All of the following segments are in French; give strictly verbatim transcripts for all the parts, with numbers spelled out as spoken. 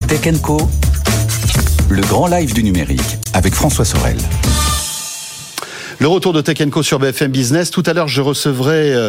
Tech and Co, le grand live du numérique avec François Sorel. Le retour de Tech and Co sur B F M Business. Tout à l'heure, je recevrai euh,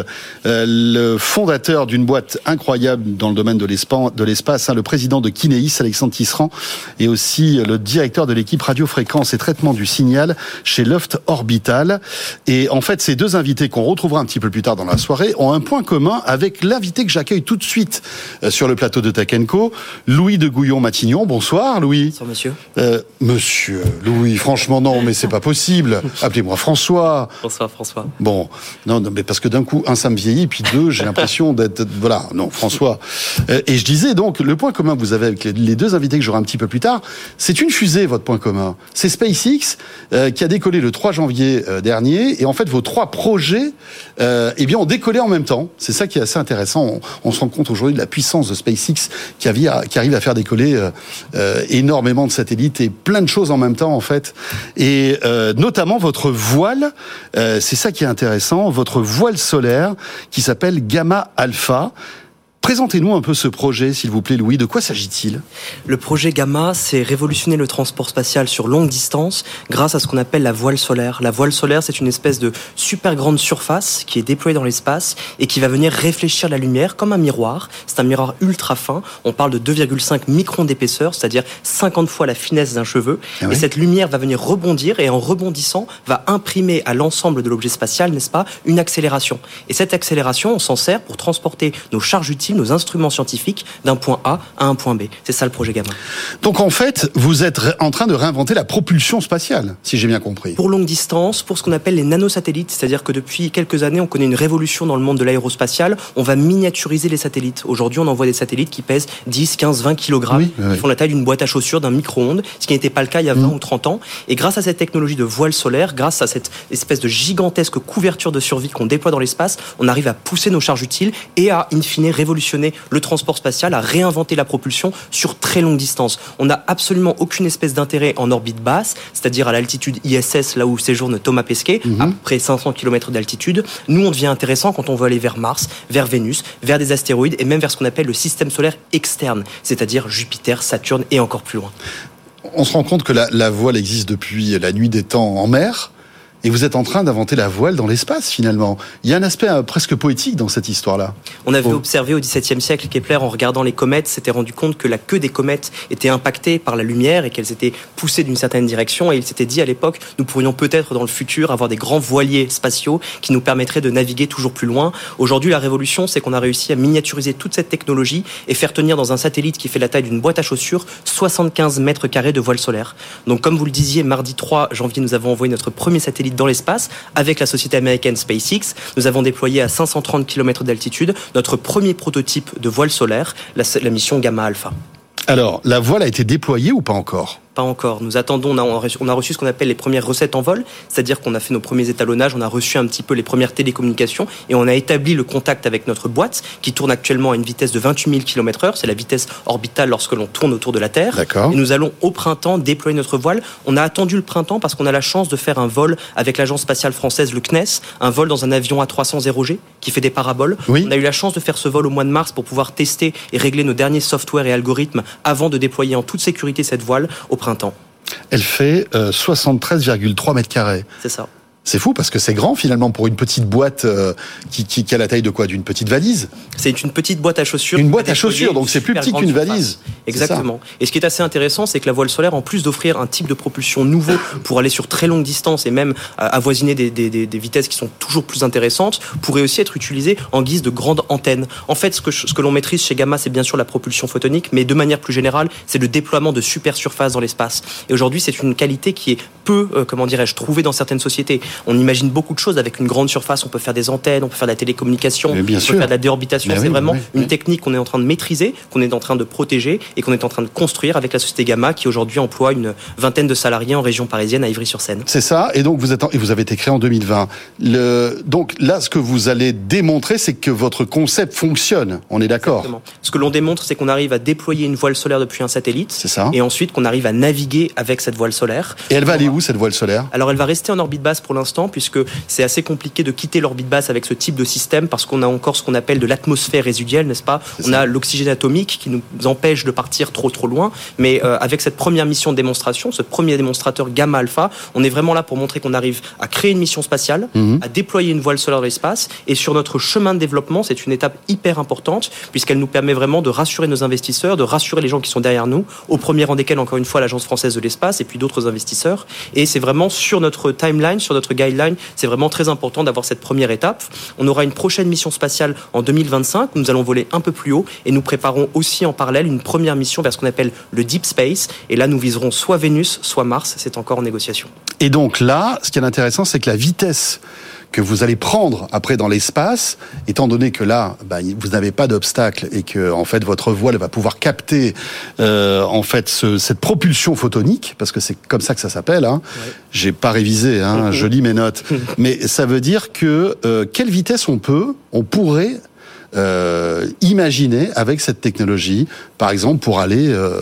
le fondateur d'une boîte incroyable dans le domaine de l'espace, de l'espace hein, le président de Kineis, Alexandre Tisserand, et aussi le directeur de l'équipe radiofréquence et traitement du signal chez Loft Orbital. Et en fait, ces deux invités qu'on retrouvera un petit peu plus tard dans la soirée ont un point commun avec l'invité que j'accueille tout de suite euh, sur le plateau de Tech and Co, Louis de Gouillon-Matignon. Bonsoir, Louis. Bonsoir, monsieur. Euh, monsieur Louis, franchement, non, mais c'est pas possible. Appelez-moi François. François. Bonsoir François. Bon, non, non, mais parce que d'un coup, un, ça me vieillit, puis deux, j'ai l'impression d'être, voilà, non, François. Euh, et je disais donc, le point commun que vous avez avec les, les deux invités que j'aurai un petit peu plus tard, c'est une fusée, votre point commun. C'est SpaceX euh, qui a décollé le trois janvier euh, dernier, et en fait, vos trois projets, euh, eh bien, ont décollé en même temps. C'est ça qui est assez intéressant. On, on se rend compte aujourd'hui de la puissance de SpaceX qui, a, qui arrive à faire décoller euh, euh, énormément de satellites et plein de choses en même temps, en fait. Et euh, notamment votre voile. Euh, c'est ça qui est intéressant, votre voile solaire qui s'appelle Gamma Alpha. Présentez-nous un peu ce projet, s'il vous plaît, Louis. De quoi s'agit-il ? Le projet Gamma, c'est révolutionner le transport spatial sur longue distance grâce à ce qu'on appelle la voile solaire. La voile solaire, c'est une espèce de super grande surface qui est déployée dans l'espace et qui va venir réfléchir la lumière comme un miroir. C'est un miroir ultra fin. On parle de deux virgule cinq microns d'épaisseur, c'est-à-dire cinquante fois la finesse d'un cheveu. Ah oui. Et cette lumière va venir rebondir et en rebondissant, va imprimer à l'ensemble de l'objet spatial, n'est-ce pas, une accélération. Et cette accélération, on s'en sert pour transporter nos charges utiles, nos instruments scientifiques d'un point A à un point B. C'est ça le projet Gamma. Donc en fait, vous êtes en train de réinventer la propulsion spatiale, si j'ai bien compris. Pour longue distance, pour ce qu'on appelle les nanosatellites, c'est-à-dire que depuis quelques années, on connaît une révolution dans le monde de l'aérospatial. On va miniaturiser les satellites. Aujourd'hui, on envoie des satellites qui pèsent dix, quinze, vingt kilogrammes, oui, oui. qui font la taille d'une boîte à chaussures, d'un micro-ondes, ce qui n'était pas le cas il y a vingt mmh. ou trente ans. Et grâce à cette technologie de voile solaire, grâce à cette espèce de gigantesque couverture de survie qu'on déploie dans l'espace, on arrive à pousser nos charges utiles et à, in fine, révolutionner le transport spatial, à réinventer la propulsion sur très longue distance. On n'a absolument aucune espèce d'intérêt en orbite basse, c'est-à-dire à l'altitude I S S, là où séjourne Thomas Pesquet, mmh. à peu près cinq cents kilomètres d'altitude. Nous, on devient intéressant quand on veut aller vers Mars, vers Vénus, vers des astéroïdes et même vers ce qu'on appelle le système solaire externe, c'est-à-dire Jupiter, Saturne et encore plus loin. On se rend compte que la, la voile existe depuis la nuit des temps en mer. Et vous êtes en train d'inventer la voile dans l'espace, finalement. Il y a un aspect euh, presque poétique dans cette histoire-là. On avait oh. observé au dix-septième siècle, Kepler, en regardant les comètes, s'était rendu compte que la queue des comètes était impactée par la lumière et qu'elles étaient poussées d'une certaine direction. Et il s'était dit à l'époque, nous pourrions peut-être dans le futur avoir des grands voiliers spatiaux qui nous permettraient de naviguer toujours plus loin. Aujourd'hui, la révolution, c'est qu'on a réussi à miniaturiser toute cette technologie et faire tenir dans un satellite qui fait la taille d'une boîte à chaussures soixante-quinze mètres carrés de voile solaire. Donc, comme vous le disiez, mardi trois janvier, nous avons envoyé notre premier satellite dans l'espace avec la société américaine SpaceX. Nous avons déployé à cinq cent trente kilomètres d'altitude notre premier prototype de voile solaire, la, la mission Gamma Alpha. Alors, la voile a été déployée ou pas encore ? Pas encore. Nous attendons, on a, on a reçu ce qu'on appelle les premières recettes en vol, c'est-à-dire qu'on a fait nos premiers étalonnages, on a reçu un petit peu les premières télécommunications et on a établi le contact avec notre boîte qui tourne actuellement à une vitesse de vingt-huit mille kilomètres heure, c'est la vitesse orbitale lorsque l'on tourne autour de la Terre. D'accord. Et nous allons au printemps déployer notre voile. On a attendu le printemps parce qu'on a la chance de faire un vol avec l'agence spatiale française, le C N E S, un vol dans un avion A trois cents zéro G qui fait des paraboles. Oui. On a eu la chance de faire ce vol au mois de mars pour pouvoir tester et régler nos derniers softwares et algorithmes avant de déployer en toute sécurité cette voile au printemps. Elle fait euh, soixante-treize virgule trois mètres carrés. C'est ça. C'est fou parce que c'est grand finalement pour une petite boîte euh, qui, qui, qui a la taille de quoi ? D'une petite valise ? C'est une petite boîte à chaussures. Une boîte à chaussures, donc c'est plus petit qu'une valise. Exactement. Et ce qui est assez intéressant, c'est que la voile solaire, en plus d'offrir un type de propulsion nouveau pour aller sur très longue distance et même avoisiner des, des, des, des vitesses qui sont toujours plus intéressantes, pourrait aussi être utilisée en guise de grande antenne. En fait, ce que, ce que l'on maîtrise chez Gamma, c'est bien sûr la propulsion photonique, mais de manière plus générale, c'est le déploiement de super surfaces dans l'espace. Et aujourd'hui, c'est une qualité qui est peu, euh, comment dirais-je, trouvée dans certaines sociétés. On imagine beaucoup de choses avec une grande surface. On peut faire des antennes, on peut faire de la télécommunication, on peut faire de la déorbitation. Mais c'est oui, vraiment oui, une oui. technique qu'on est en train de maîtriser, qu'on est en train de protéger et qu'on est en train de construire avec la société Gamma qui aujourd'hui emploie une vingtaine de salariés en région parisienne à Ivry-sur-Seine. C'est ça. Et donc vous êtes en, et vous avez été créé en deux mille vingt. Le, donc là, ce que vous allez démontrer, c'est que votre concept fonctionne. On est d'accord. Exactement. Ce que l'on démontre, c'est qu'on arrive à déployer une voile solaire depuis un satellite. C'est ça. Et ensuite qu'on arrive à naviguer avec cette voile solaire. Et elle va aller où cette voile solaire ? Alors elle va rester en orbite basse pour l'instant, puisque c'est assez compliqué de quitter l'orbite basse avec ce type de système, parce qu'on a encore ce qu'on appelle de l'atmosphère résiduelle, n'est-ce pas ? On a l'oxygène atomique qui nous empêche de partir trop trop loin, mais euh, avec cette première mission de démonstration, ce premier démonstrateur Gamma Alpha, on est vraiment là pour montrer qu'on arrive à créer une mission spatiale, mmh. à déployer une voile solaire dans l'espace, et sur notre chemin de développement, c'est une étape hyper importante, puisqu'elle nous permet vraiment de rassurer nos investisseurs, de rassurer les gens qui sont derrière nous, au premier rang desquels, encore une fois, l'Agence française de l'espace, et puis d'autres investisseurs, et c'est vraiment sur notre timeline, sur notre guideline, c'est vraiment très important d'avoir cette première étape. On aura une prochaine mission spatiale en deux mille vingt-cinq, où nous allons voler un peu plus haut, et nous préparons aussi en parallèle une première mission vers ce qu'on appelle le Deep Space, et là nous viserons soit Vénus, soit Mars, c'est encore en négociation. Et donc là, ce qui est intéressant, c'est que la vitesse que vous allez prendre après dans l'espace, étant donné que là, bah, vous n'avez pas d'obstacle et que en fait votre voile va pouvoir capter euh, en fait ce, cette propulsion photonique, parce que c'est comme ça que ça s'appelle. Hein. Ouais. J'ai pas révisé, hein, je lis mes notes, mais ça veut dire que euh, quelle vitesse on peut, on pourrait euh, imaginer avec cette technologie, par exemple pour aller euh,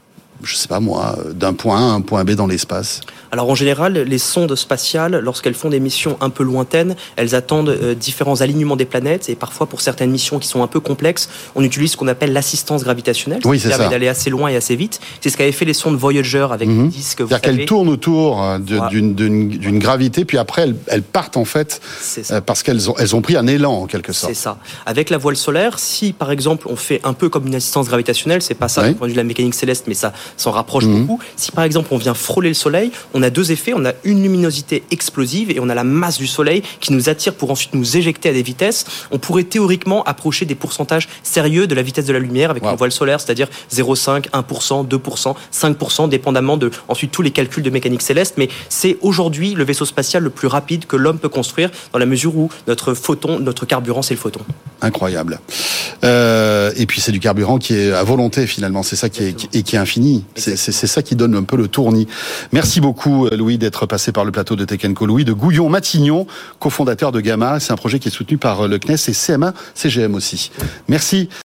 je sais pas moi, d'un point A à un point B dans l'espace? Alors en général, les sondes spatiales, lorsqu'elles font des missions un peu lointaines, elles attendent euh, différents alignements des planètes, et parfois pour certaines missions qui sont un peu complexes, on utilise ce qu'on appelle l'assistance gravitationnelle, oui, qui permet d'aller assez loin et assez vite. C'est ce qu'avaient fait les sondes Voyager avec mmh. les disques. C'est-à-dire qu'elles tournent autour de, voilà. d'une, d'une, d'une gravité, puis après elles, elles partent en fait euh, parce qu'elles ont, elles ont pris un élan en quelque sorte. C'est ça. Avec la voile solaire, si par exemple on fait un peu comme une assistance gravitationnelle, c'est pas ça oui. du point de vue de la mécanique céleste, mais ça s'en rapproche mmh. beaucoup. Si par exemple on vient frôler le Soleil, on a deux effets. On a une luminosité explosive et on a la masse du Soleil qui nous attire pour ensuite nous éjecter à des vitesses. On pourrait théoriquement approcher des pourcentages sérieux de la vitesse de la lumière avec wow. une voile solaire, c'est-à-dire zéro virgule cinq, un pour cent, deux pour cent, cinq pour cent, dépendamment de ensuite tous les calculs de mécanique céleste. Mais c'est aujourd'hui le vaisseau spatial le plus rapide que l'homme peut construire, dans la mesure où notre photon, notre carburant, c'est le photon. Incroyable. Euh, et puis c'est du carburant qui est à volonté finalement, c'est ça qui est, qui, et qui est infini. C'est, c'est, c'est ça qui donne un peu le tournis. Merci beaucoup Louis d'être passé par le plateau de Tech and Co. Louis de Gouillon-Matignon, cofondateur de Gamma. C'est un projet qui est soutenu par le C N E S et C M un C G M aussi. Merci.